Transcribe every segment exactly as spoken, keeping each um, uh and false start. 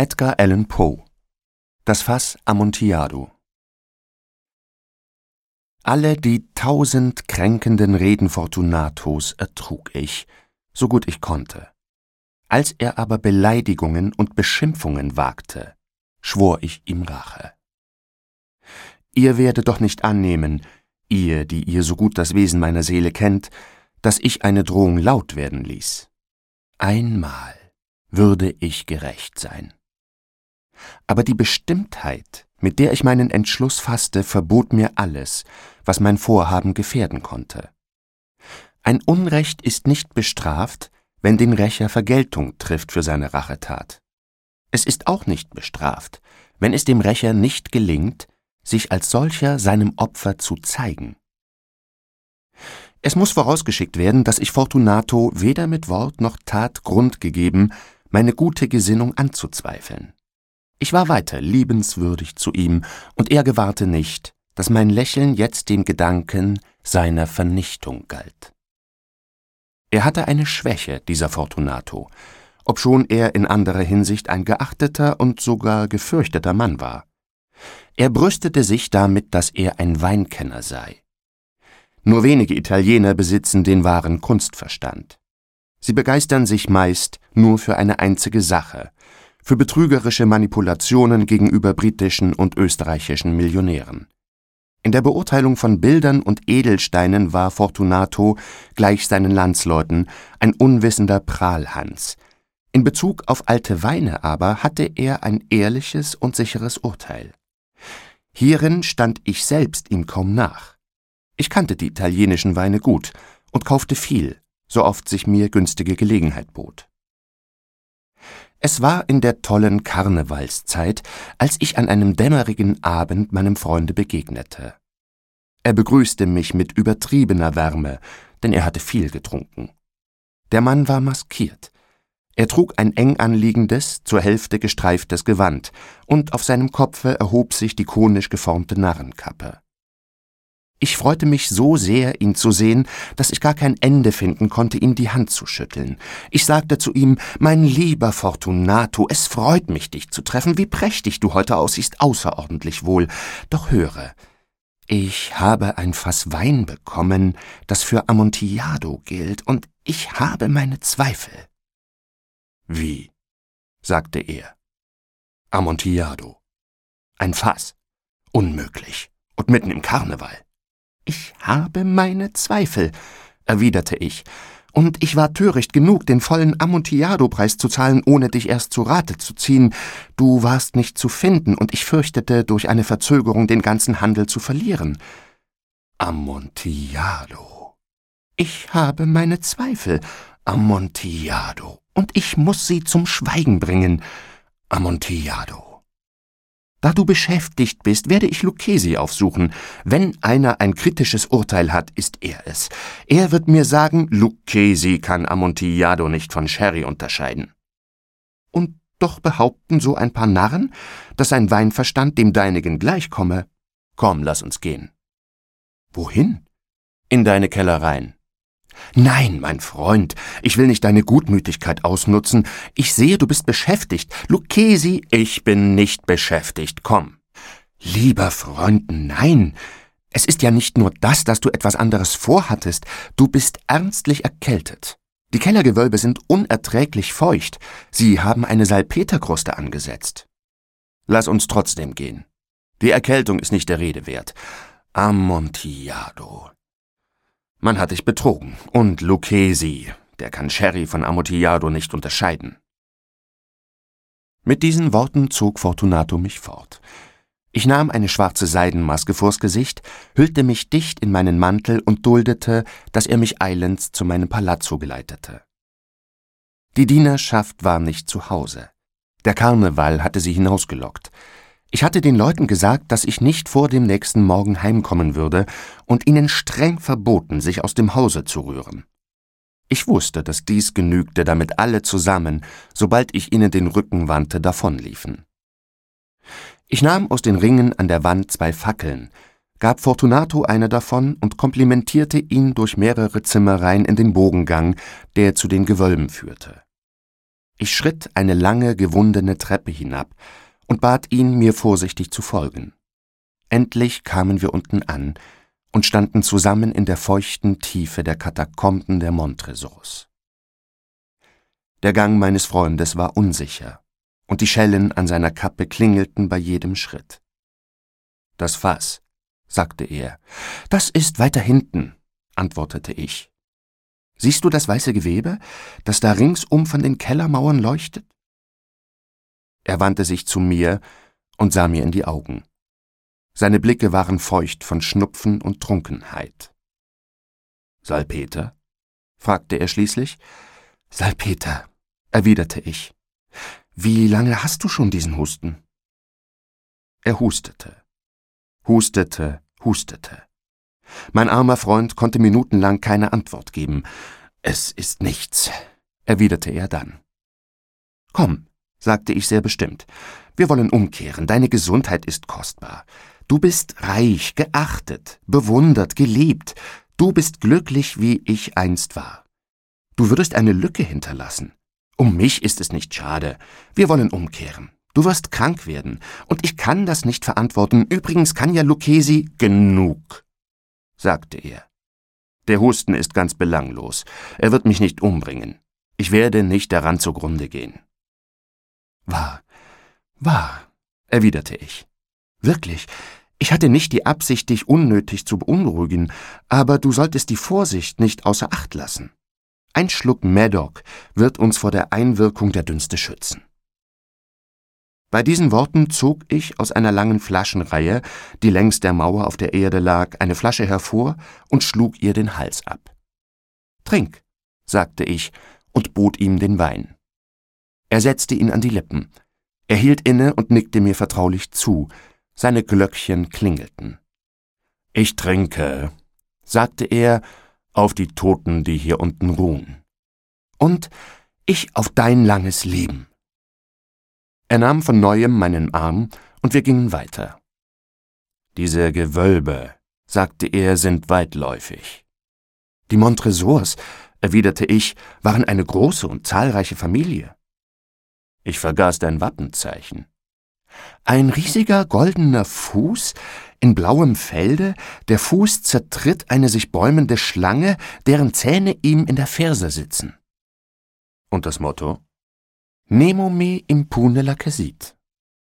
Edgar Allan Poe. Das Fass Amontillado. Alle die tausend kränkenden Reden Fortunatos ertrug ich, so gut ich konnte. Als er aber Beleidigungen und Beschimpfungen wagte, schwor ich ihm Rache. Ihr werdet doch nicht annehmen, ihr, die ihr so gut das Wesen meiner Seele kennt, dass ich eine Drohung laut werden ließ. Einmal würde ich gerecht sein. Aber die Bestimmtheit, mit der ich meinen Entschluss fasste, verbot mir alles, was mein Vorhaben gefährden konnte. Ein Unrecht ist nicht bestraft, wenn den Rächer Vergeltung trifft für seine Rachetat. Es ist auch nicht bestraft, wenn es dem Rächer nicht gelingt, sich als solcher seinem Opfer zu zeigen. Es muss vorausgeschickt werden, dass ich Fortunato weder mit Wort noch Tat Grund gegeben, meine gute Gesinnung anzuzweifeln. Ich war weiter liebenswürdig zu ihm, und er gewahrte nicht, dass mein Lächeln jetzt dem Gedanken seiner Vernichtung galt. Er hatte eine Schwäche, dieser Fortunato, obschon er in anderer Hinsicht ein geachteter und sogar gefürchteter Mann war. Er brüstete sich damit, dass er ein Weinkenner sei. Nur wenige Italiener besitzen den wahren Kunstverstand. Sie begeistern sich meist nur für eine einzige Sache, für betrügerische Manipulationen gegenüber britischen und österreichischen Millionären. In der Beurteilung von Bildern und Edelsteinen war Fortunato, gleich seinen Landsleuten, ein unwissender Prahlhans. In Bezug auf alte Weine aber hatte er ein ehrliches und sicheres Urteil. Hierin stand ich selbst ihm kaum nach. Ich kannte die italienischen Weine gut und kaufte viel, so oft sich mir günstige Gelegenheit bot. Es war in der tollen Karnevalszeit, als ich an einem dämmerigen Abend meinem Freunde begegnete. Er begrüßte mich mit übertriebener Wärme, denn er hatte viel getrunken. Der Mann war maskiert. Er trug ein eng anliegendes, zur Hälfte gestreiftes Gewand, und auf seinem Kopfe erhob sich die konisch geformte Narrenkappe. Ich freute mich so sehr, ihn zu sehen, dass ich gar kein Ende finden konnte, ihm die Hand zu schütteln. Ich sagte zu ihm: »Mein lieber Fortunato, es freut mich, dich zu treffen. Wie prächtig du heute aussiehst, außerordentlich wohl. Doch höre, ich habe ein Fass Wein bekommen, das für Amontillado gilt, und ich habe meine Zweifel.« »Wie?« sagte er. »Amontillado. Ein Fass. Unmöglich. Und mitten im Karneval.« »Ich habe meine Zweifel«, erwiderte ich, »und ich war töricht genug, den vollen Amontillado-Preis zu zahlen, ohne dich erst zu Rate zu ziehen. Du warst nicht zu finden, und ich fürchtete, durch eine Verzögerung den ganzen Handel zu verlieren.« »Amontillado. Ich habe meine Zweifel. Amontillado. Und ich muss sie zum Schweigen bringen. Amontillado. Da du beschäftigt bist, werde ich Lucchesi aufsuchen. Wenn einer ein kritisches Urteil hat, ist er es. Er wird mir sagen, Lucchesi kann Amontillado nicht von Sherry unterscheiden. Und doch behaupten so ein paar Narren, dass sein Weinverstand dem deinigen gleichkomme. Komm, lass uns gehen.« »Wohin?« »In deine Kellereien.« »Nein, mein Freund, ich will nicht deine Gutmütigkeit ausnutzen. Ich sehe, du bist beschäftigt. Lucchesi, ich bin nicht beschäftigt, komm.« »Lieber Freund, nein. Es ist ja nicht nur das, dass du etwas anderes vorhattest. Du bist ernstlich erkältet. Die Kellergewölbe sind unerträglich feucht. Sie haben eine Salpeterkruste angesetzt.« »Lass uns trotzdem gehen. Die Erkältung ist nicht der Rede wert. Amontillado. Man hat dich betrogen. Und Lucchesi, der kann Sherry von Amontillado nicht unterscheiden.« Mit diesen Worten zog Fortunato mich fort. Ich nahm eine schwarze Seidenmaske vors Gesicht, hüllte mich dicht in meinen Mantel und duldete, dass er mich eilends zu meinem Palazzo geleitete. Die Dienerschaft war nicht zu Hause. Der Karneval hatte sie hinausgelockt. Ich hatte den Leuten gesagt, dass ich nicht vor dem nächsten Morgen heimkommen würde und ihnen streng verboten, sich aus dem Hause zu rühren. Ich wusste, dass dies genügte, damit alle zusammen, sobald ich ihnen den Rücken wandte, davonliefen. Ich nahm aus den Ringen an der Wand zwei Fackeln, gab Fortunato eine davon und komplimentierte ihn durch mehrere Zimmereien in den Bogengang, der zu den Gewölben führte. Ich schritt eine lange, gewundene Treppe hinab und bat ihn, mir vorsichtig zu folgen. Endlich kamen wir unten an und standen zusammen in der feuchten Tiefe der Katakomben der Montresors. Der Gang meines Freundes war unsicher, und die Schellen an seiner Kappe klingelten bei jedem Schritt. »Das Fass«, sagte er. »Das ist weiter hinten«, antwortete ich. »Siehst du das weiße Gewebe, das da ringsum von den Kellermauern leuchtet?« Er wandte sich zu mir und sah mir in die Augen. Seine Blicke waren feucht von Schnupfen und Trunkenheit. »Salpeter?« fragte er schließlich. »Salpeter«, erwiderte ich. »Wie lange hast du schon diesen Husten?« Er hustete, hustete, hustete. Mein armer Freund konnte minutenlang keine Antwort geben. »Es ist nichts«, erwiderte er dann. »Komm«, sagte ich sehr bestimmt, »wir wollen umkehren, deine Gesundheit ist kostbar. Du bist reich, geachtet, bewundert, geliebt. Du bist glücklich, wie ich einst war. Du würdest eine Lücke hinterlassen. Um mich ist es nicht schade. Wir wollen umkehren. Du wirst krank werden, und ich kann das nicht verantworten. Übrigens kann ja Lucchesi...« »Genug«, sagte er. »Der Husten ist ganz belanglos. Er wird mich nicht umbringen. Ich werde nicht daran zugrunde gehen.« »Wahr, wahr«, erwiderte ich. »Wirklich, ich hatte nicht die Absicht, dich unnötig zu beunruhigen, aber du solltest die Vorsicht nicht außer Acht lassen. Ein Schluck Medoc wird uns vor der Einwirkung der Dünste schützen.« Bei diesen Worten zog ich aus einer langen Flaschenreihe, die längs der Mauer auf der Erde lag, eine Flasche hervor und schlug ihr den Hals ab. »Trink«, sagte ich und bot ihm den Wein. Er setzte ihn an die Lippen. Er hielt inne und nickte mir vertraulich zu. Seine Glöckchen klingelten. »Ich trinke«, sagte er, »auf die Toten, die hier unten ruhen. Und ich auf dein langes Leben.« Er nahm von neuem meinen Arm, und wir gingen weiter. »Diese Gewölbe«, sagte er, »sind weitläufig.« »Die Montresors«, erwiderte ich, »waren eine große und zahlreiche Familie.« »Ich vergaß dein Wappenzeichen.« »Ein riesiger goldener Fuß in blauem Felde, der Fuß zertritt eine sich bäumende Schlange, deren Zähne ihm in der Ferse sitzen.« »Und das Motto?« »Nemo me impune lacessit.«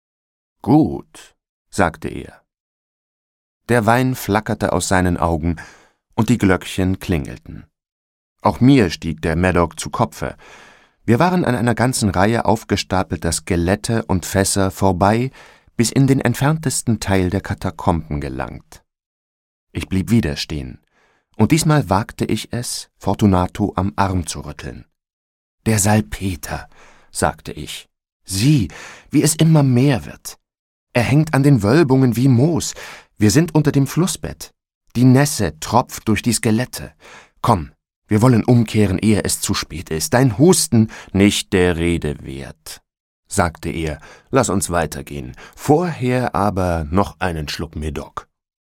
»Gut«, sagte er. Der Wein flackerte aus seinen Augen, und die Glöckchen klingelten. Auch mir stieg der Medoc zu Kopfe. Wir waren an einer ganzen Reihe aufgestapelter Skelette und Fässer vorbei, bis in den entferntesten Teil der Katakomben gelangt. Ich blieb wieder stehen, und diesmal wagte ich es, Fortunato am Arm zu rütteln. »Der Salpeter«, sagte ich. »Sieh, wie es immer mehr wird. Er hängt an den Wölbungen wie Moos. Wir sind unter dem Flussbett. Die Nässe tropft durch die Skelette. Komm, wir wollen umkehren, ehe es zu spät ist. Dein Husten nicht der Rede wert«, sagte er. »Lass uns weitergehen. Vorher aber noch einen Schluck Medoc.«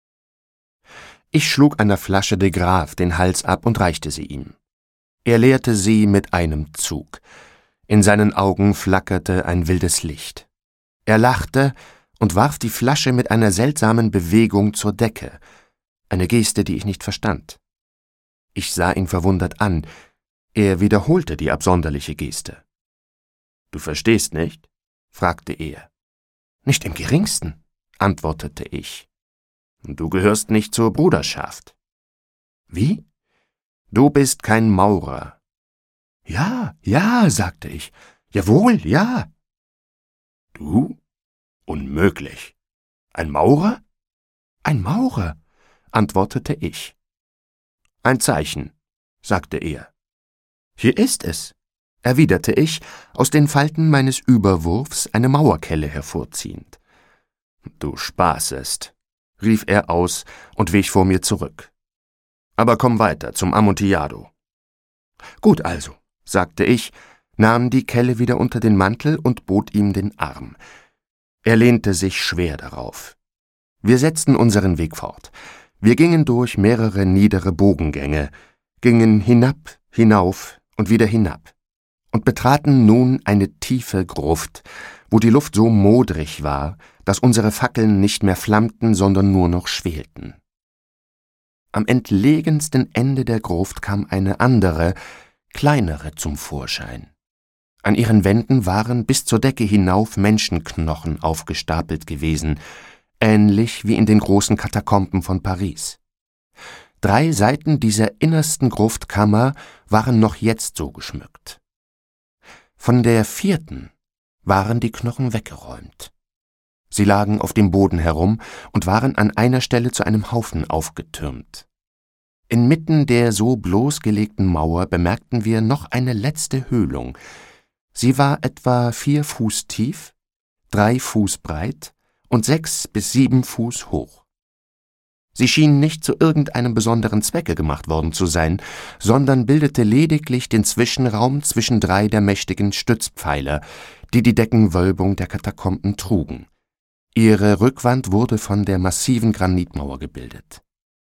Ich schlug einer Flasche de Grave den Hals ab und reichte sie ihm. Er leerte sie mit einem Zug. In seinen Augen flackerte ein wildes Licht. Er lachte und warf die Flasche mit einer seltsamen Bewegung zur Decke, eine Geste, die ich nicht verstand. Ich sah ihn verwundert an. Er wiederholte die absonderliche Geste. »Du verstehst nicht?« fragte er. »Nicht im geringsten«, antwortete ich. »Du gehörst nicht zur Bruderschaft.« »Wie?« »Du bist kein Maurer.« »Ja, ja«, sagte ich. »Jawohl, ja.« »Du? Unmöglich. Ein Maurer?« »Ein Maurer«, antwortete ich. »Ein Zeichen«, sagte er. »Hier ist es«, erwiderte ich, aus den Falten meines Überwurfs eine Mauerkelle hervorziehend. »Du spaßest«, rief er aus und wich vor mir zurück. »Aber komm weiter zum Amontillado.« »Gut also«, sagte ich, nahm die Kelle wieder unter den Mantel und bot ihm den Arm. Er lehnte sich schwer darauf. Wir setzten unseren Weg fort. Wir gingen durch mehrere niedere Bogengänge, gingen hinab, hinauf und wieder hinab. und betraten nun eine tiefe Gruft, wo die Luft so modrig war, dass unsere Fackeln nicht mehr flammten, sondern nur noch schwelten. Am entlegensten Ende der Gruft kam eine andere, kleinere zum Vorschein. An ihren Wänden waren bis zur Decke hinauf Menschenknochen aufgestapelt gewesen, ähnlich wie in den großen Katakomben von Paris. Drei Seiten dieser innersten Gruftkammer waren noch jetzt so geschmückt. Von der vierten waren die Knochen weggeräumt. Sie lagen auf dem Boden herum und waren an einer Stelle zu einem Haufen aufgetürmt. Inmitten der so bloßgelegten Mauer bemerkten wir noch eine letzte Höhlung. Sie war etwa vier Fuß tief, drei Fuß breit und sechs bis sieben Fuß hoch. Sie schien nicht zu irgendeinem besonderen Zwecke gemacht worden zu sein, sondern bildete lediglich den Zwischenraum zwischen drei der mächtigen Stützpfeiler, die die Deckenwölbung der Katakomben trugen. Ihre Rückwand wurde von der massiven Granitmauer gebildet.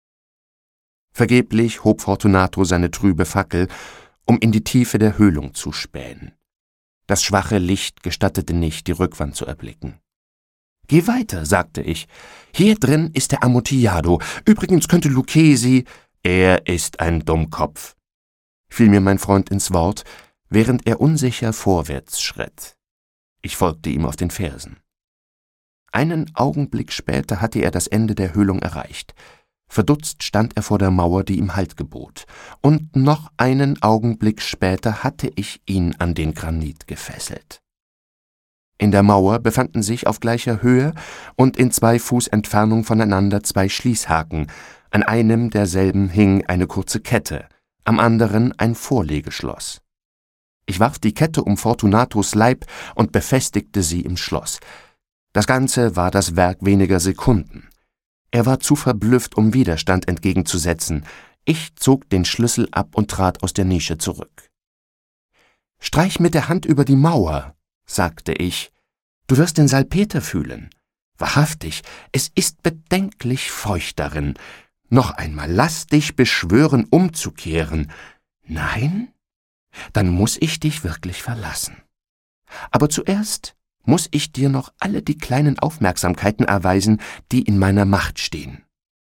Vergeblich hob Fortunato seine trübe Fackel, um in die Tiefe der Höhlung zu spähen. Das schwache Licht gestattete nicht, die Rückwand zu erblicken. »Geh weiter«, sagte ich. »Hier drin ist der Amontillado. Übrigens könnte Lucchesi...« »Er ist ein Dummkopf«, fiel mir mein Freund ins Wort, während er unsicher vorwärts schritt. Ich folgte ihm auf den Fersen. Einen Augenblick später hatte er das Ende der Höhlung erreicht. Verdutzt stand er vor der Mauer, die ihm Halt gebot. Und noch einen Augenblick später hatte ich ihn an den Granit gefesselt. In der Mauer befanden sich auf gleicher Höhe und in zwei Fuß Entfernung voneinander zwei Schließhaken. An einem derselben hing eine kurze Kette, am anderen ein Vorlegeschloss. Ich warf die Kette um Fortunatos Leib und befestigte sie im Schloss. Das Ganze war das Werk weniger Sekunden. Er war zu verblüfft, um Widerstand entgegenzusetzen. Ich zog den Schlüssel ab und trat aus der Nische zurück. »Streich mit der Hand über die Mauer«, sagte ich. »Du wirst den Salpeter fühlen. Wahrhaftig, es ist bedenklich feucht darin. Noch einmal, lass dich beschwören, umzukehren. Nein? Dann muß ich dich wirklich verlassen. Aber zuerst muß ich dir noch alle die kleinen Aufmerksamkeiten erweisen, die in meiner Macht stehen.«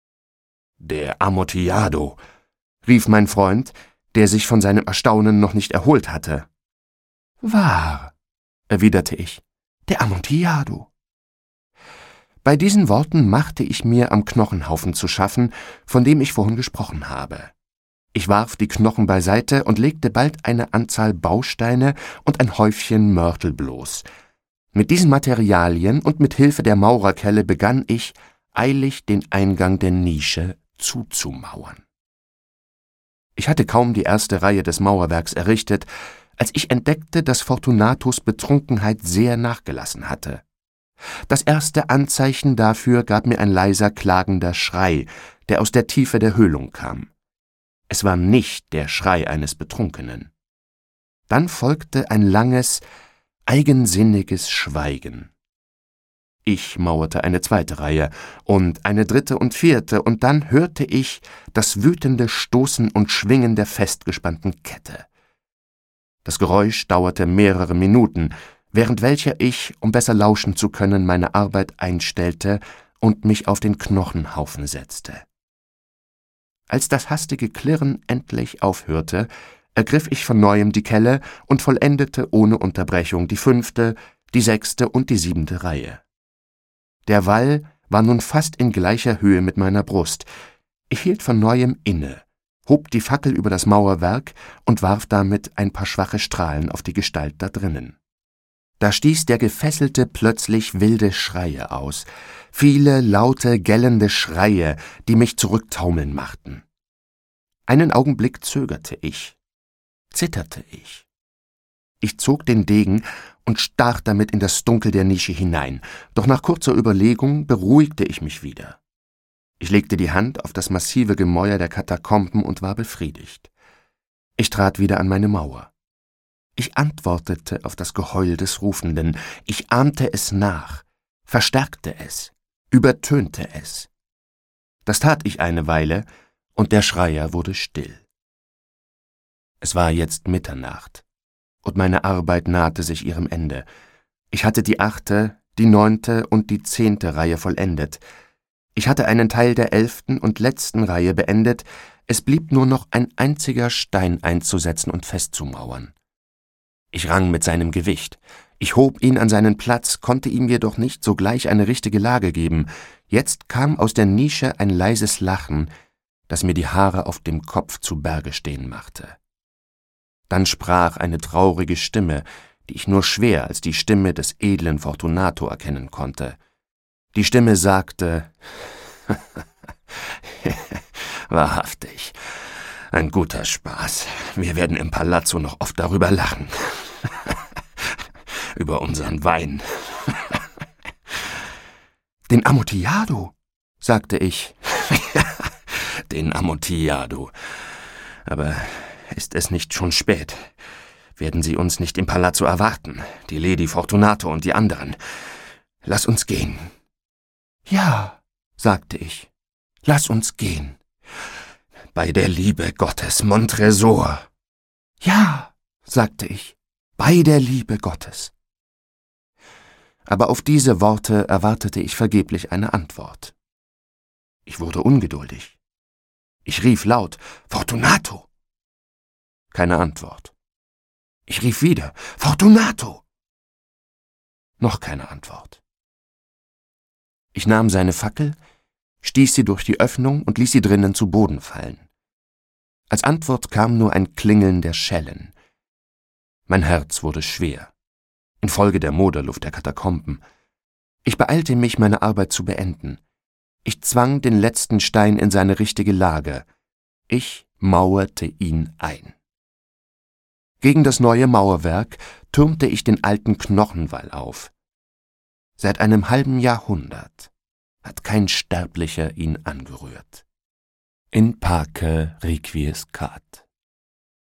»Der Amontillado«, rief mein Freund, der sich von seinem Erstaunen noch nicht erholt hatte. »Wahr«, erwiderte ich, »der Amontillado.« Bei diesen Worten machte ich mir am Knochenhaufen zu schaffen, von dem ich vorhin gesprochen habe. Ich warf die Knochen beiseite und legte bald eine Anzahl Bausteine und ein Häufchen Mörtel bloß. Mit diesen Materialien und mit Hilfe der Maurerkelle begann ich, eilig den Eingang der Nische zuzumauern. Ich hatte kaum die erste Reihe des Mauerwerks errichtet, als ich entdeckte, dass Fortunatos Betrunkenheit sehr nachgelassen hatte. Das erste Anzeichen dafür gab mir ein leiser, klagender Schrei, der aus der Tiefe der Höhlung kam. Es war nicht der Schrei eines Betrunkenen. Dann folgte ein langes, eigensinniges Schweigen. Ich mauerte eine zweite Reihe und eine dritte und vierte, und dann hörte ich das wütende Stoßen und Schwingen der festgespannten Kette. Das Geräusch dauerte mehrere Minuten, während welcher ich, um besser lauschen zu können, meine Arbeit einstellte und mich auf den Knochenhaufen setzte. Als das hastige Klirren endlich aufhörte, ergriff ich von neuem die Kelle und vollendete ohne Unterbrechung die fünfte, die sechste und die siebente Reihe. Der Wall war nun fast in gleicher Höhe mit meiner Brust. Ich hielt von neuem inne, hob die Fackel über das Mauerwerk und warf damit ein paar schwache Strahlen auf die Gestalt da drinnen. Da stieß der Gefesselte plötzlich wilde Schreie aus, viele laute, gellende Schreie, die mich zurücktaumeln machten. Einen Augenblick zögerte ich, zitterte ich. Ich zog den Degen und stach damit in das Dunkel der Nische hinein, doch nach kurzer Überlegung beruhigte ich mich wieder. Ich legte die Hand auf das massive Gemäuer der Katakomben und war befriedigt. Ich trat wieder an meine Mauer. Ich antwortete auf das Geheul des Rufenden, ich ahmte es nach, verstärkte es, übertönte es. Das tat ich eine Weile, und der Schreier wurde still. Es war jetzt Mitternacht. und meine Arbeit nahte sich ihrem Ende. Ich hatte die achte, die neunte und die zehnte Reihe vollendet. Ich hatte einen Teil der elften und letzten Reihe beendet, es blieb nur noch ein einziger Stein einzusetzen und festzumauern. Ich rang mit seinem Gewicht. Ich hob ihn an seinen Platz, konnte ihm jedoch nicht sogleich eine richtige Lage geben. Jetzt kam aus der Nische ein leises Lachen, das mir die Haare auf dem Kopf zu Berge stehen machte. Dann sprach eine traurige Stimme, die ich nur schwer als die Stimme des edlen Fortunato erkennen konnte. Die Stimme sagte, »Wahrhaftig, ein guter Spaß. Wir werden im Palazzo noch oft darüber lachen. Über unseren Wein.« »Den Amontillado«, sagte ich. »Den Amontillado. Aber ist es nicht schon spät? Werden Sie uns nicht im Palazzo erwarten, die Lady Fortunato und die anderen? Lass uns gehen.« »Ja«, sagte ich, »lass uns gehen.« »Bei der Liebe Gottes, Montresor!« »Ja«, sagte ich, »bei der Liebe Gottes.« Aber auf diese Worte erwartete ich vergeblich eine Antwort. Ich wurde ungeduldig. Ich rief laut, »Fortunato!« Keine Antwort. Ich rief wieder, »Fortunato!« Noch keine Antwort. Ich nahm seine Fackel, stieß sie durch die Öffnung und ließ sie drinnen zu Boden fallen. Als Antwort kam nur ein Klingeln der Schellen. Mein Herz wurde schwer, infolge der Moderluft der Katakomben. Ich beeilte mich, meine Arbeit zu beenden. Ich zwang den letzten Stein in seine richtige Lage. Ich mauerte ihn ein. Gegen das neue Mauerwerk türmte ich den alten Knochenwall auf. Seit einem halben Jahrhundert hat kein Sterblicher ihn angerührt. In pace requiescat.